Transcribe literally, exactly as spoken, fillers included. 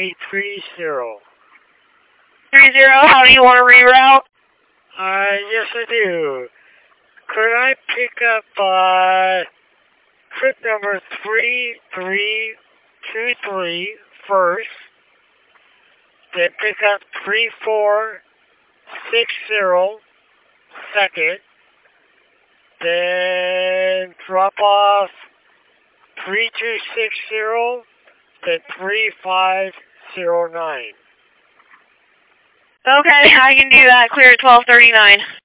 eight three zero. Three zero. How do you want to reroute? Uh, yes, I do. Could I pick up uh, trip number three three two three first, then pick up three four six zero second, then drop off three two six zero, then three five zero nine. Okay, I can do that. Clear at twelve thirty-nine.